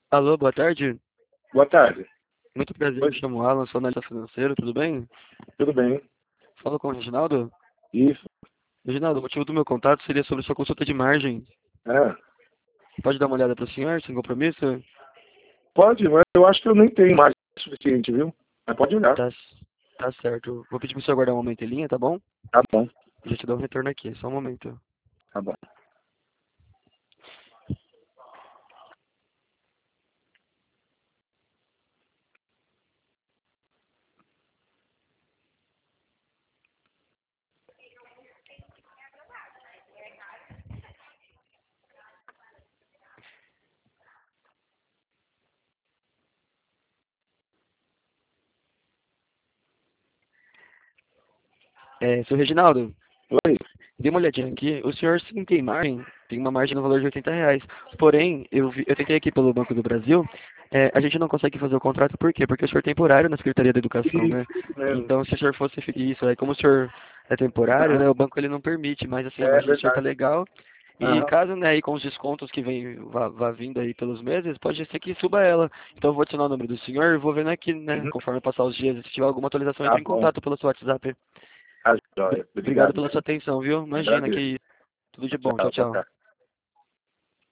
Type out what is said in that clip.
Alô, boa tarde. Boa tarde. Muito prazer, Oi, me chamo Alan, sou analista financeiro, tudo bem? tudo bem? Falo com o Reginaldo. Isso. Reginaldo, o motivo do meu contato seria sobre sua consulta de margem. Ah, Pode dar uma olhada para o senhor, sem compromisso? pode, mas eu acho que eu nem tenho mais o suficiente, viu? Mas pode olhar. Tá, tá certo. Vou pedir para o senhor aguardar um momento em linha, tá bom? Tá bom, Já te dou um retorno aqui, só um momento. tá bom. Seu Reginaldo, Oi. dê uma olhadinha aqui. O senhor sim tem margem, tem uma margem no valor de R$ 80. Porém, eu tentei aqui pelo Banco do Brasil, a gente não consegue fazer o contrato, por quê? Porque o senhor é temporário na Secretaria da Educação, né? Isso mesmo. Então, se o senhor fosse isso, aí como o senhor é temporário, Aham. né, o banco ele não permite, mas assim, a É margem do senhor tá verdade. legal. E Aham. caso, né, aí com os descontos que vá vindo aí pelos meses, pode ser que suba ela. Então eu vou adicionar o número do senhor e vou vendo aqui, né, Uhum. conforme passar os dias, se tiver alguma atualização, Tá entre em bom. contato pelo seu WhatsApp. Tá joia. Obrigado Obrigado, pela sua viu? atenção, viu? Imagina Agradeço. que tudo de bom. Tchau, Tchau, boa tchau. tarde.